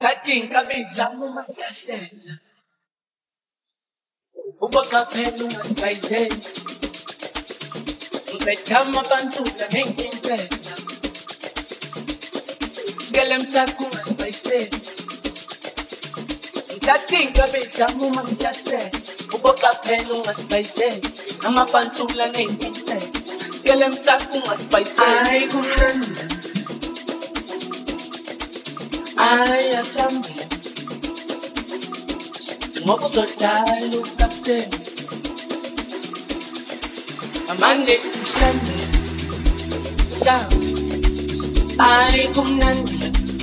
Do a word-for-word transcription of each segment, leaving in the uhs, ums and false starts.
Sadinga bezama umasiyasela uboqaphela ungazibhayizela ngibethama abantula nengintela sikele msakho ungazibhayisela Sadinga bezama umasiyasela uboqaphela ungazibhayizela amabantula nengintela sikele msakho ungazibhayisela ayi kumnandi Ay, asambi Ngoba uzodlala ukapteni Amande kusande Sabi Ay, kumnandi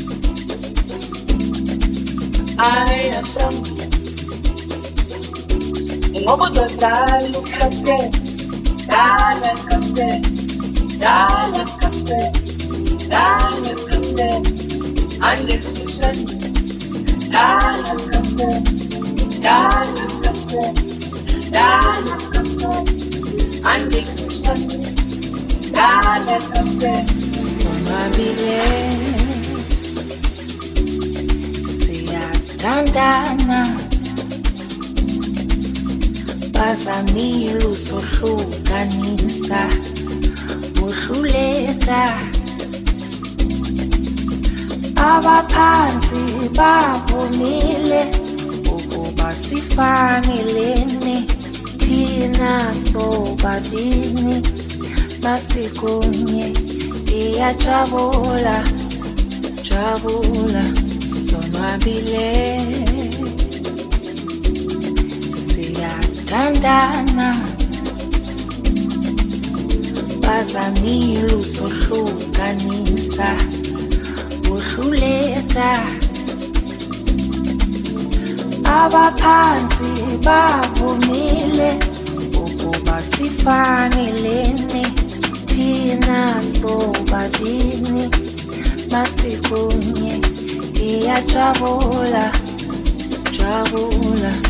Ay, asambi Ngoba uzodlala ukapteni Dala kapteni Dala kapteni Dala kapteni Ande kusande Dala kapteni Dala kapteni Dala kapteni Ande kusande Dala kapteni Sonwabile Siyathandana Bazamile usohlukanisa Uhluleka Abaphansi bavumile ukuba sifanelene thina sobabini masikunye iyajabula jabula sonwabile siyathandana bazamile usohlukanisa uhluleka abaphansi bavumile ukuba sifanelene thina sobabini masikunye iyajabula jabula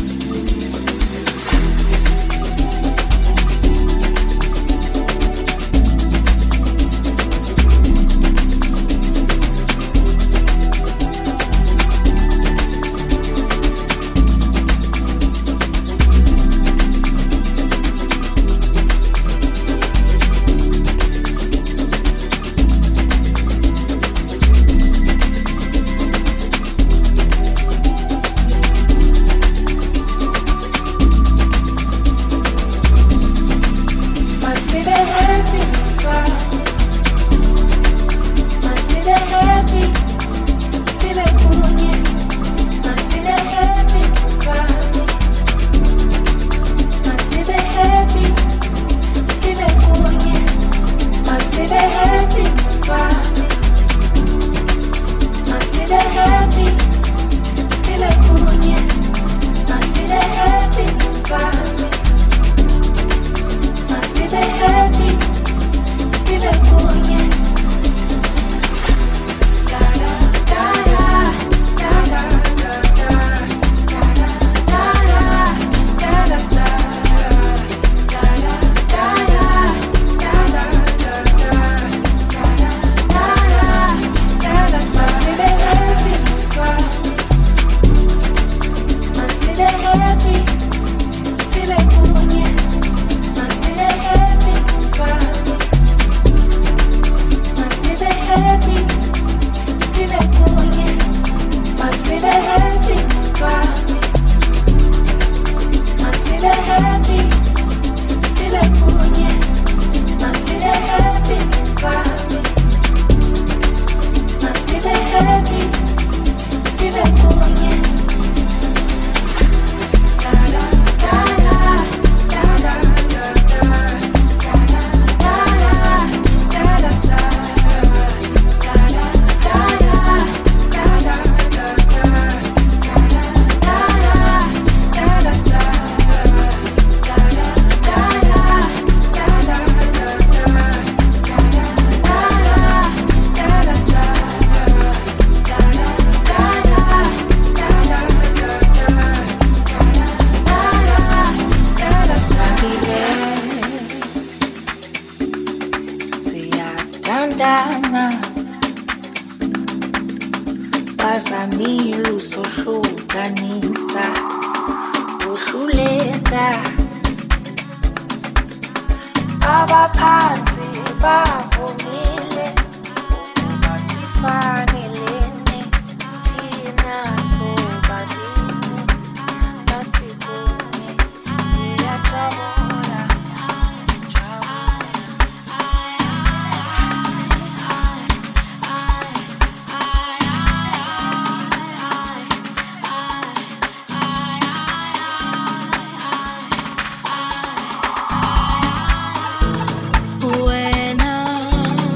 usohlukanisa uhluleka abaphansi bavumile ukuba sifanelene thina sobabili basikunye ngiyajabula When I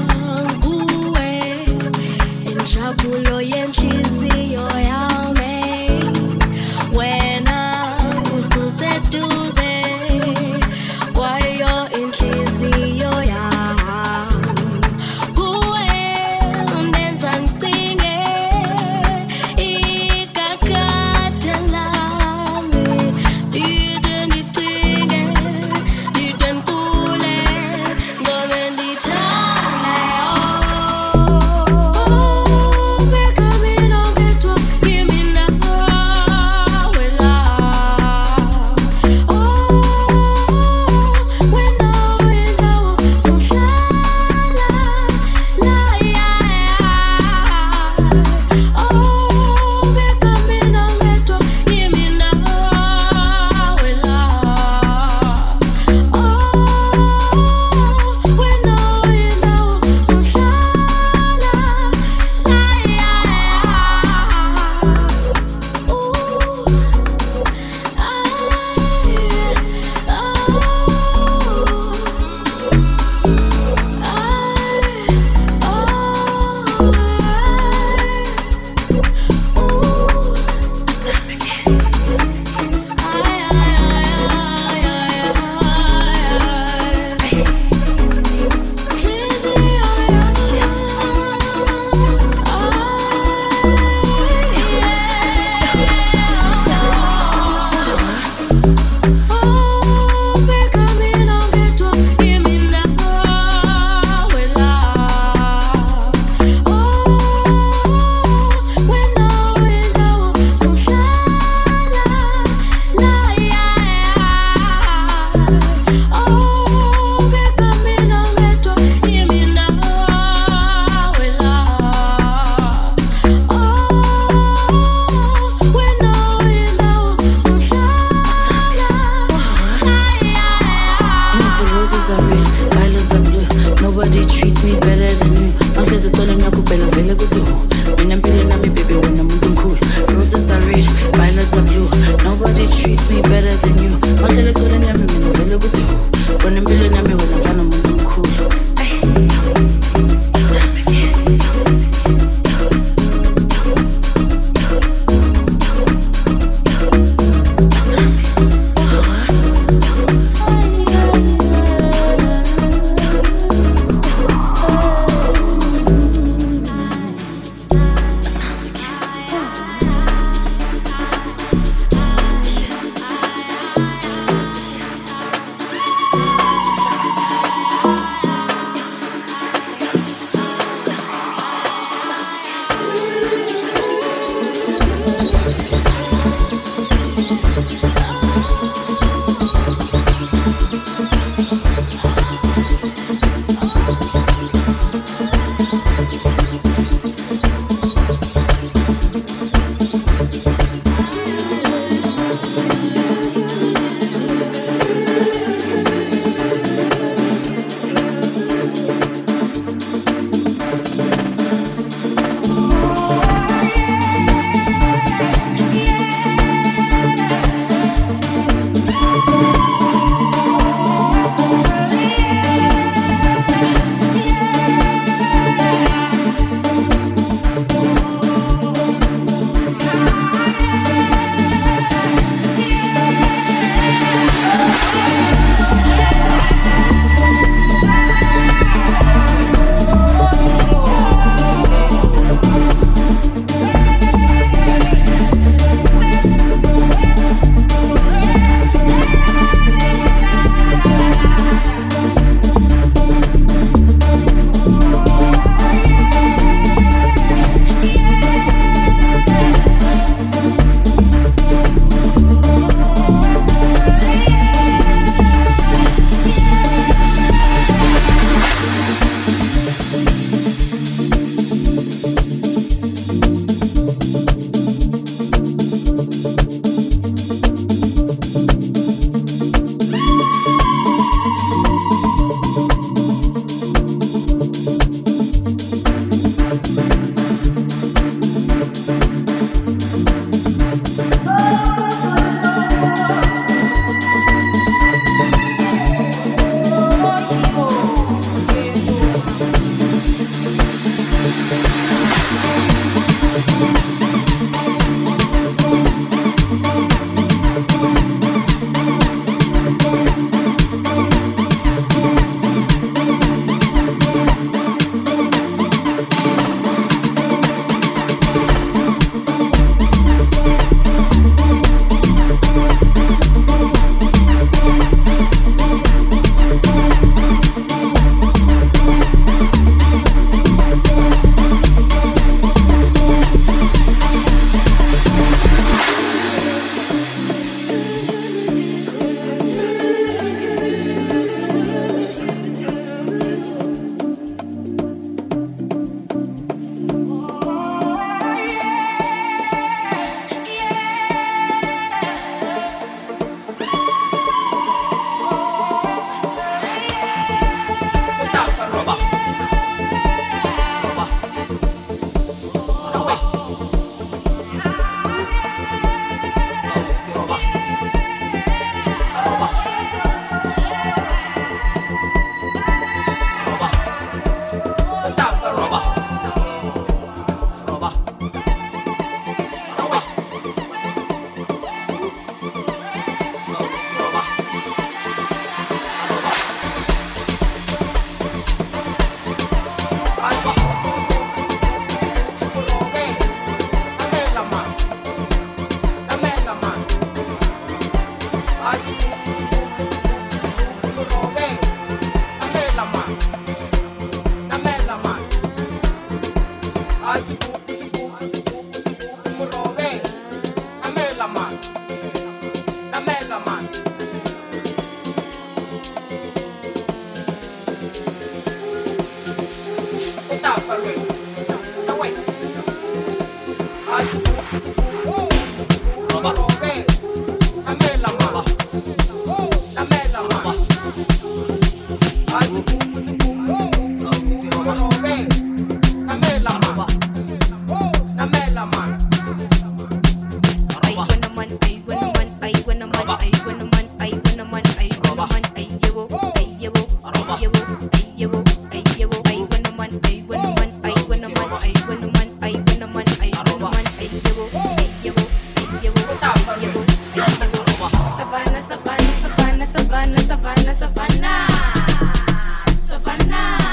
Savannah, Savannah, Savannah, Savannah, Savannah, Savannah, Savannah.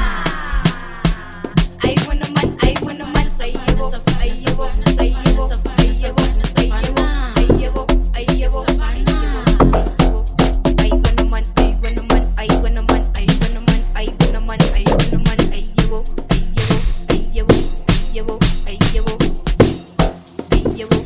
I wanna man, I wanna man, say you, say you, say you, say you, say you, I you, I wanna man, I wanna man, I wanna man, I wanna man, I wanna man, I wanna man, I you, I you, I you, I you, I you, I you.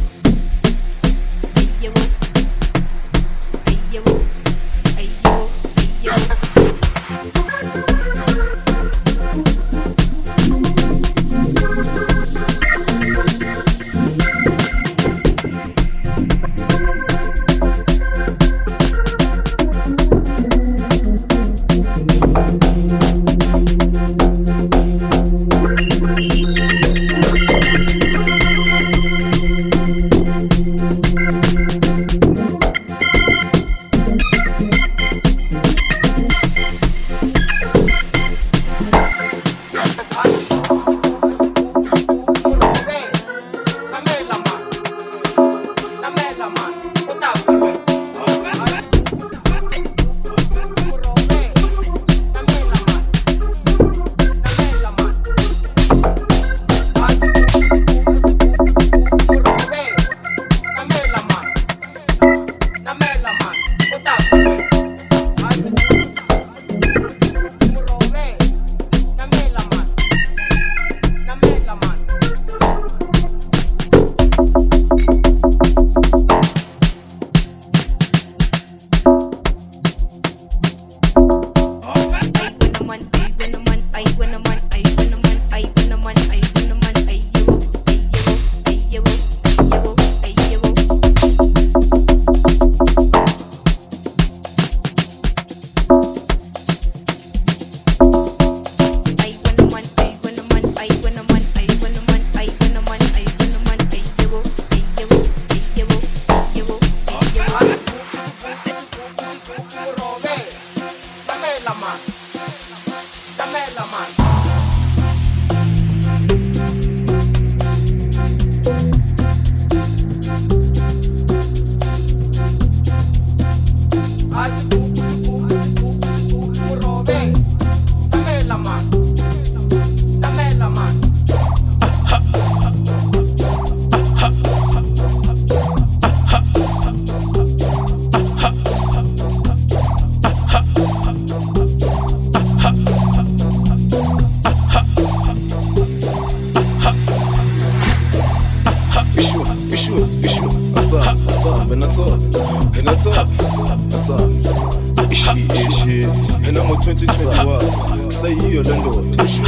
twenty twenty-one. Say you Orlando.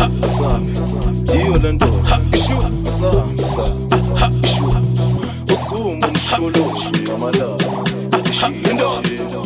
Assam. You Orlando. Issue. Assam. Assam. Issue. Osum and Sholo. Amada. Lindo.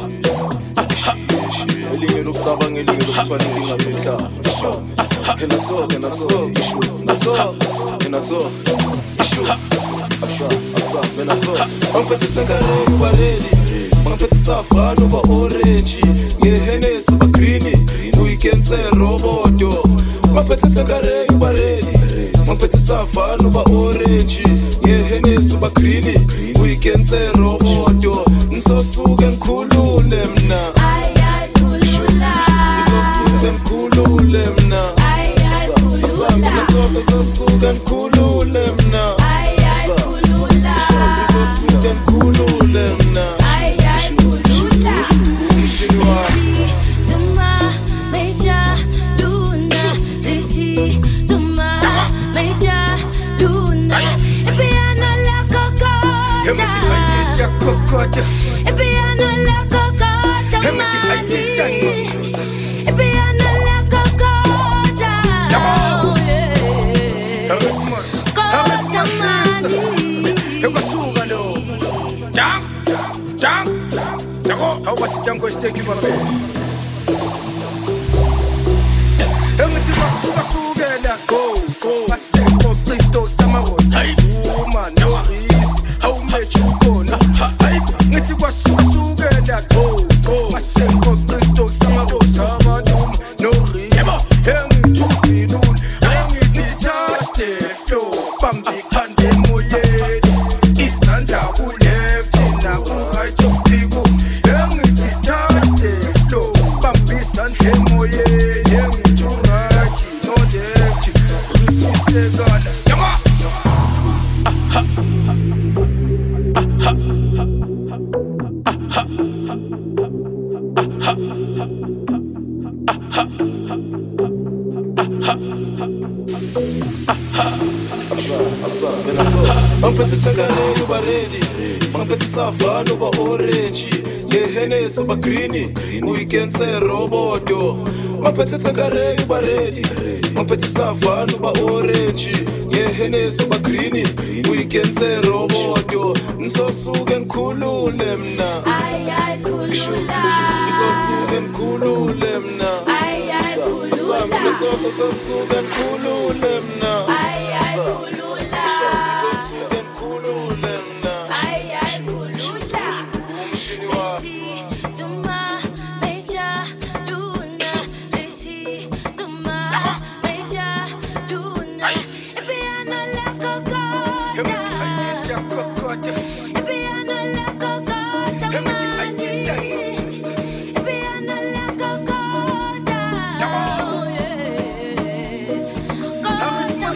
Elinge lokutaba ngelinge lokuthwala inkinga zomhlaba. Issue. And I talk, and I talk. Issue. And I talk. And I talk. Issue. Assam. Assam. And I talk. I'm going to take a look at it. Mangaphethe safana uba orange ngehenesi uba green weekend se roboto mangaphethe tsakare uba red mangaphethe safana uba orange ngehenesi uba green weekend se roboto ngizosuka ngikhulule mina ayakhulula ngizosuka ngikhulule mina ayakhulula ngizosuka ngikhulule mina ayakhulula ngizosuka ngikhulule mina Cocotte. E piano la cocotta. E metti ai piani. E piano la cocotta. Cocotta mani. Eu gosto galo. Jang, jang, jago. How what's jang go steak you gonna be? E metti masuga sugela. Go, go. Passe por Cristo samaro. Ai, woman, no is. How much you gonna? Ngithi kwasukela go go masengo Kristo samadosa amadum no riba engithuvilula engithi just flow bambi khande moyeni Mangiphethe thengane uba ready, mangiphethe savana uba orange, ngeHennessy uba green, weekend seroboto. Mangiphethe thengane uba ready, mangiphethe savana uba orange, ngeHennessy uba green, weekend seroboto. Ngizosuke ngikhulule mina, ay ay khulula, ngizosuke ngikhulule mina, ay ay khulula, ngizosuke ngikhulule mina, ay ay khulula, ngizosuke ngikhulule mina. ay ay khulula. Umshini wa Zuma Major Luna, Lesi Zuma Major Luna, Epiano la cocota, Epiano la cocota, Epiano la cocota, oh yeah, cocota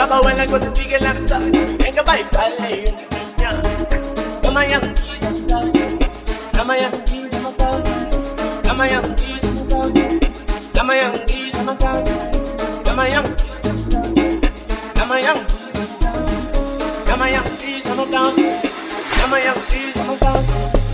Saba wena cause big and sucks. Ain't a bite ballet. Come on, young keys, come on, young keys, come on, young keys, come on, young keys, come on, young, come on, young, come on, young keys, come on, come on, young keys, come on,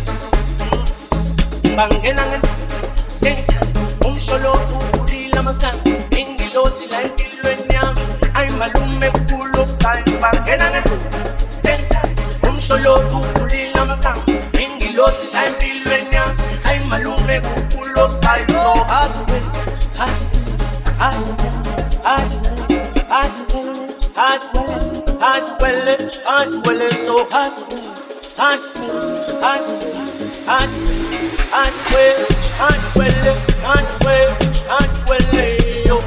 Bangenangan, Senta, un solo furi la masan, Ingilo sila ingilwenya, ay malume pulo sa Bangenangan, Senta, un solo furi la masan, Ingilo sila ingilwenya, ay malume pulo sa So hard to win, hard, hard, hard, hard, hard, hard, hard, hard, so hard, hard, hard, hard. Anwele, Anwele, Anwele, Anwele, yo.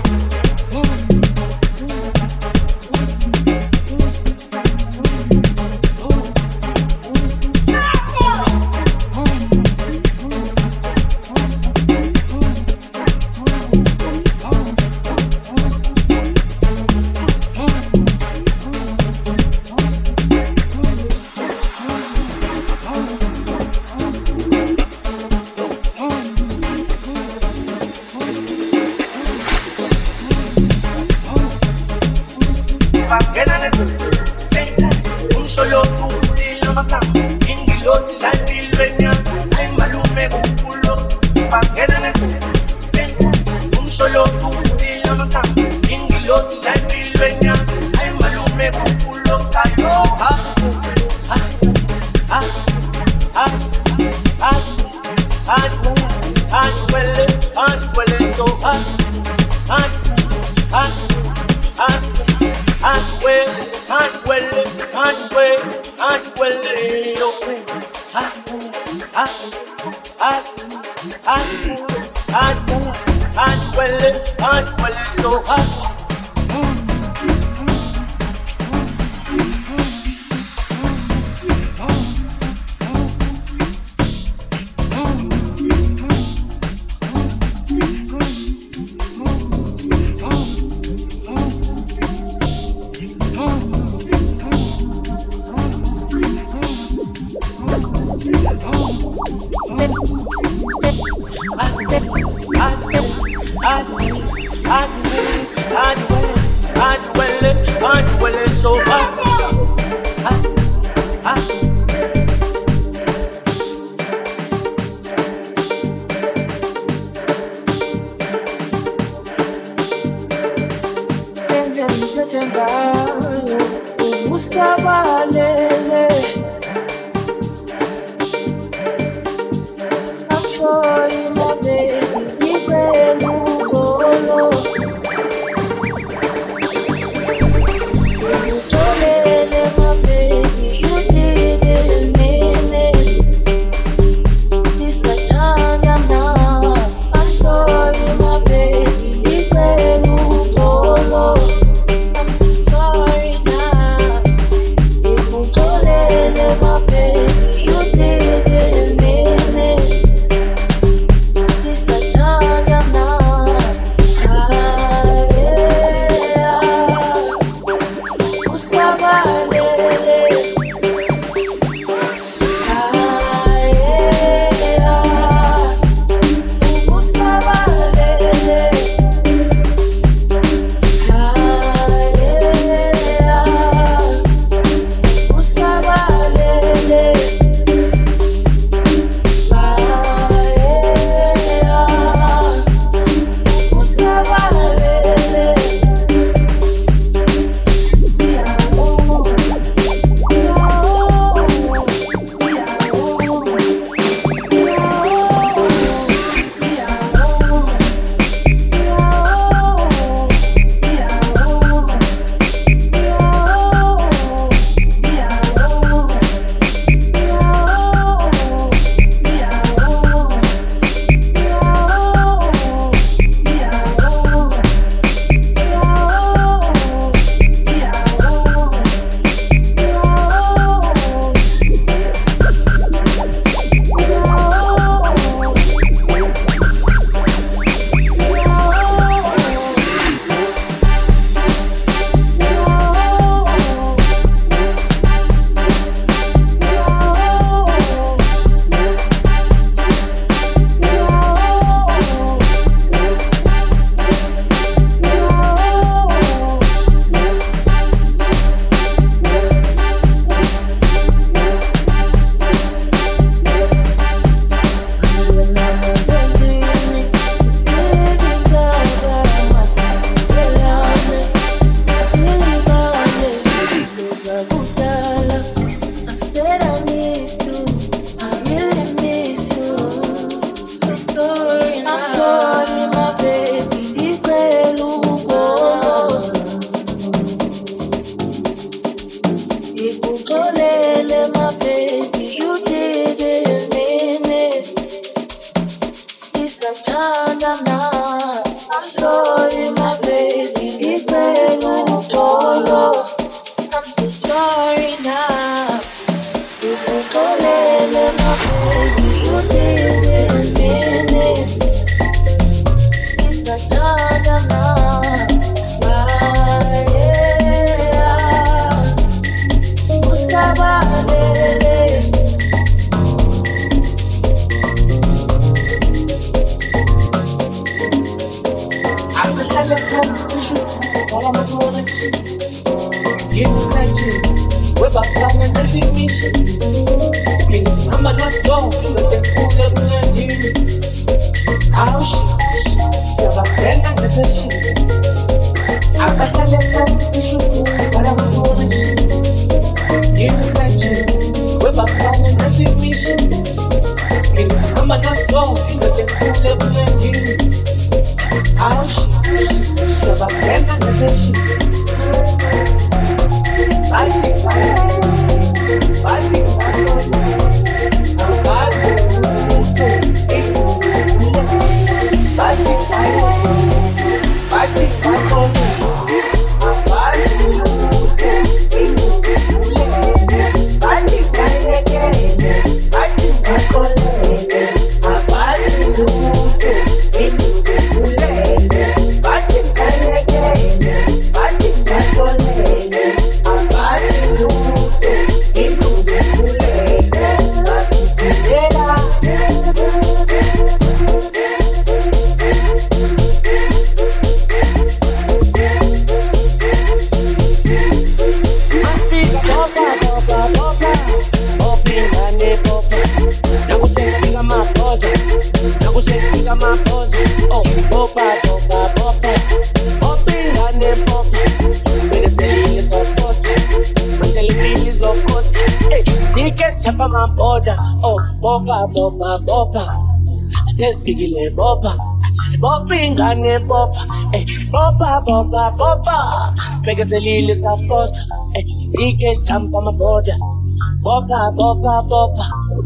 Bopa, bopa, sesipikile bopa, bopa ingane bopa, eh, bopa, bopa, bopa, sibekezelile saposta, eh, sike jump amaboda, bopa, bopa, bopa.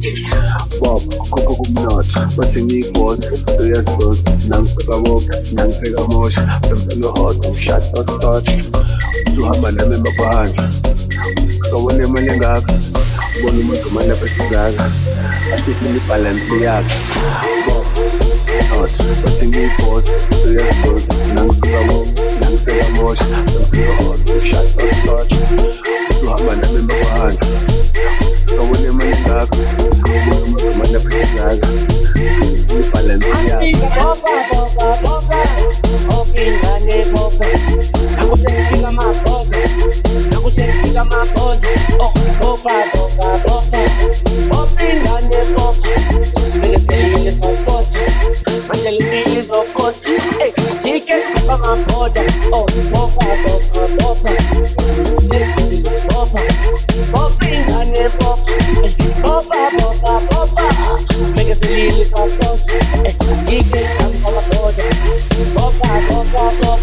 Bob, kukho kumnotho, bathi ngiyibhosi, uyazibhosa, nangiseka boka, nangiseka mosha, mntwana hot, shot hot hot, uhamba nami emabhanga, sikawone imali engaka, ubona umuntu manje aphethe Atisini balance yakho Bob, not bathi ngiyibhosi, uyazibhosa, nangiseka boka, nangiseka mosha, mntwana hot, shot hot hot, uhamba nami emabhanga, sikawone imali engaka, ubona umuntu manje aphethe Atisini balance yakho Bopa, bopa, bopa, bopa ingane bopa, nakusefika maboza, nakusefika maboza, oh, bopa, bopa, bopa, bopa ingane bopa, sibekezelile saposta, manje lipili zokosta, eh, sike jump amaboda, oh, bopa, bopa, bopa, sesipikile bopa, bopa ingane bopa, eh, bopa, bopa, bopa, sibekezelile saposta, eh, sike jump amaboda, bopa, bopa, bopa.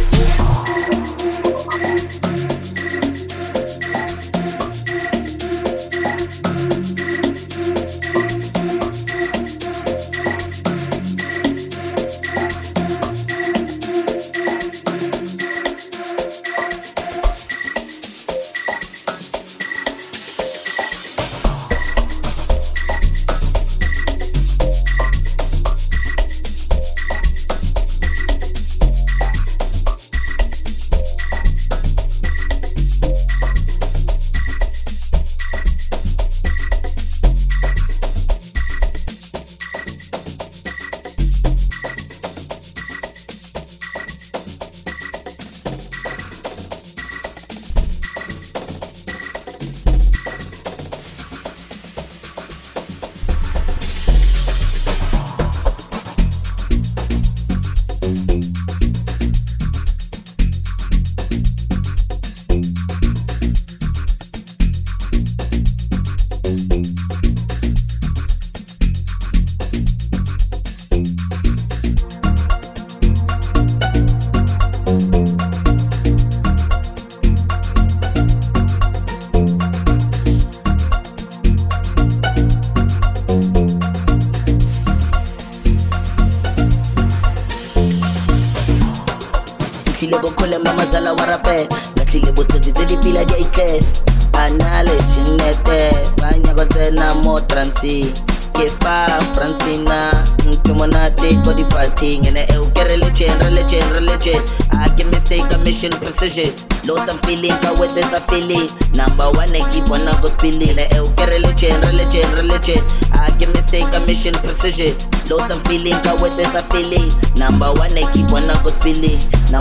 Tlile go khole mama zala wa rape Ba tlile botsotsi tse di pila di a itle Anale chinete Banya go tsena mo transi Ke fa Francina Nke monate ko di party Ngene e o kere legend, legend, legend I give me say a mission precision Lost I'm feeling ka wet it's a feeling Number one I keep on go spilling Ngene e o kere legend, legend, legend I give me say a mission precision Lost I'm feeling ka wet it's a feeling Number one I keep on go spilling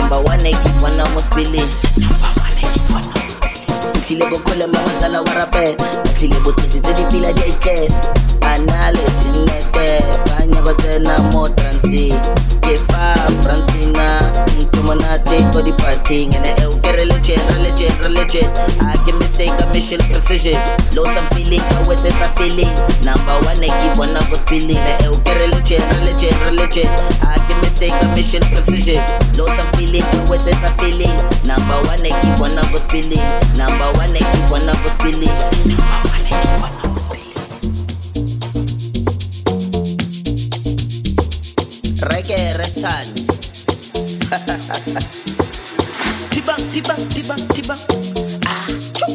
spilly. Fihlile bokhole mamazala wa rapet. Fihlile botsetsi tse di pila di iket. Anale chinete, banya go tsena mo transi. Ke fa Francina, ntumonate go di partying and e o kere legend, legend, legend. I give me say mission precision. Low some feeling, always it's a feeling. Number one, I keep one of us spilling. E o kere legend, legend, legend. I give me say mission precision. Low some feeling, always it's a feeling. Number one, I keep one of us spilling. Number one, I keep one of us spilling. Number one, I keep one of us spilling. Reggae resan. Tiba, tiba, tiba, tiba. Ah, choo.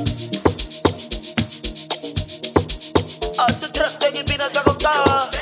Oh, se trap de que pina ta coca.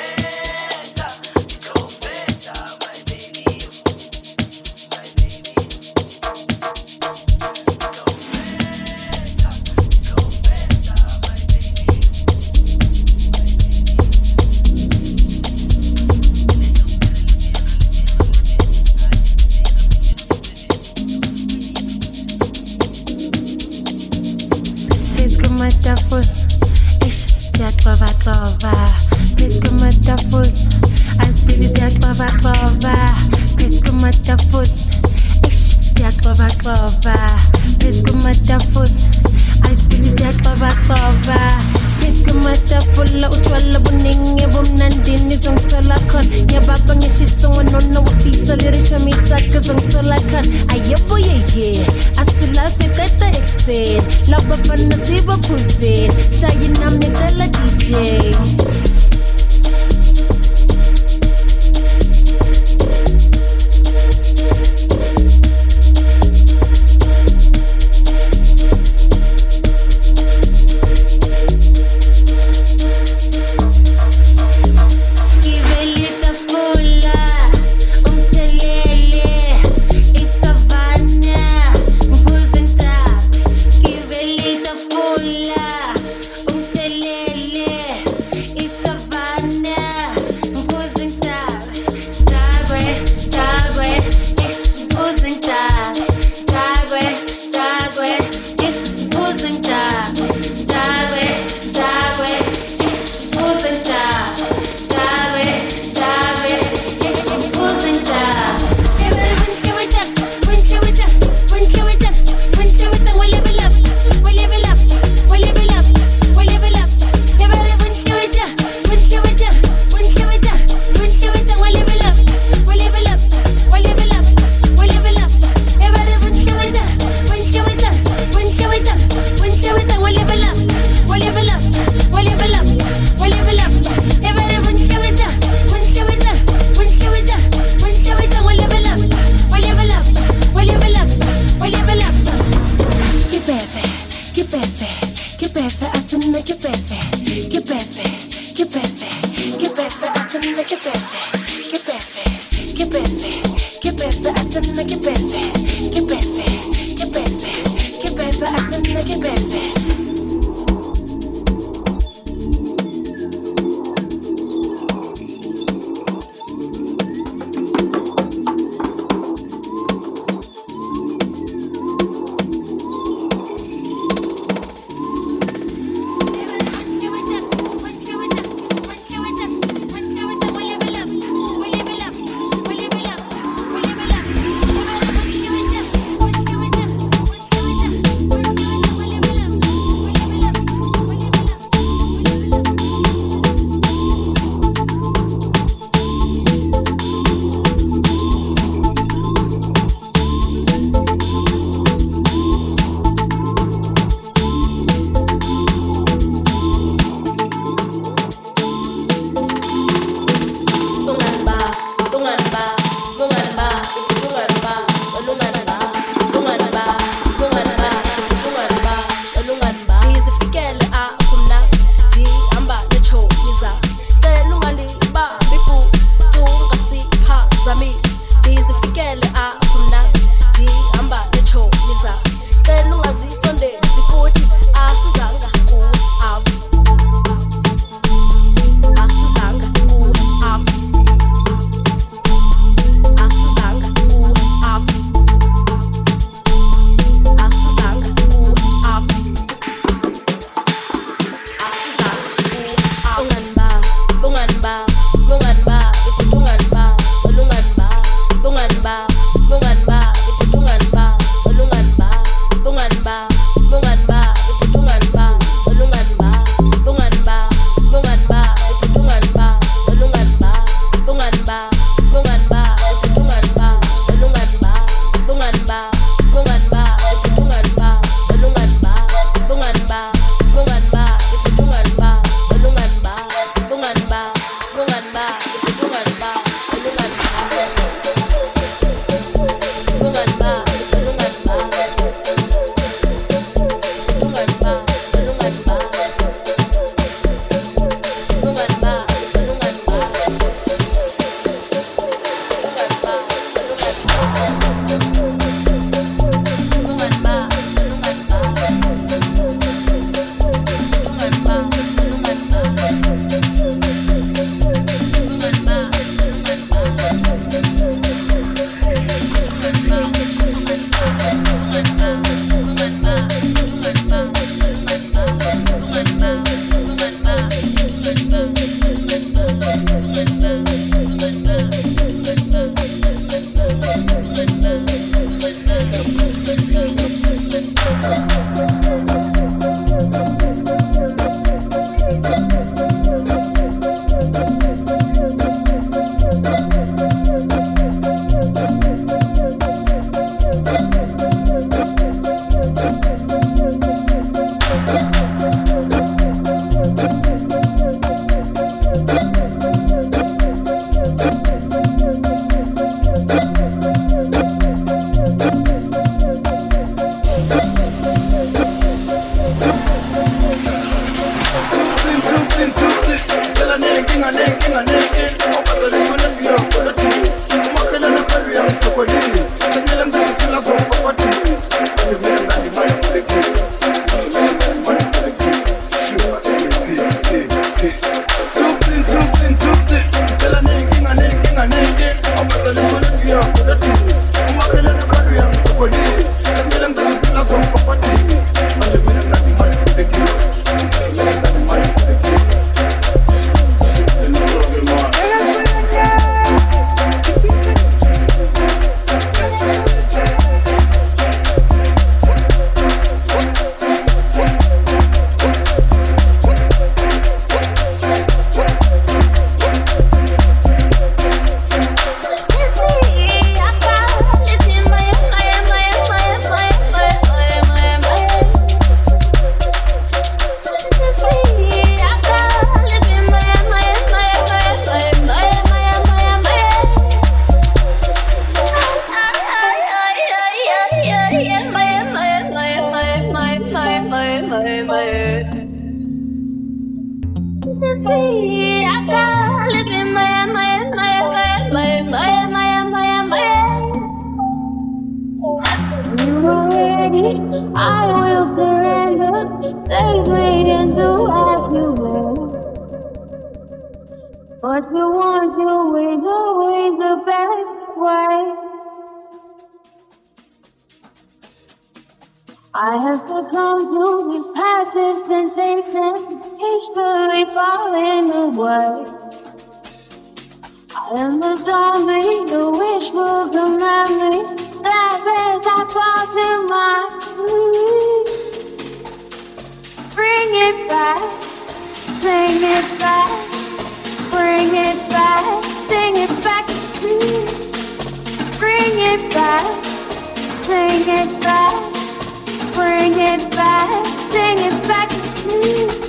Full, ish, se a trova trova. Presque mata full, as busy se a trova trova. Presque mata full, ish, se a trova trova. Presque mata full, as busy se a trova trova. Presque mata full, la utwala buninge bum nandini zong solakon. Ya baba ngeshiso wanono wafisa lirisha mitaka zong solakon. Ayebo ye ye, asila se teta exen. La baba nasiba cuisine, shayin na mitela D J. It's a me, I will surrender. Take me and do as you will. What you want to do is always the best way. I have succumbed to these passive sensations, peacefully falling away. I am the zombie, the wish will command me. That as I fall to my knees. Bring it back, sing it back. Bring it back, sing it back, please. Bring it back, sing it back. Bring it back, sing it back, please.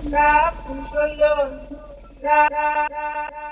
Stop, love. Stop.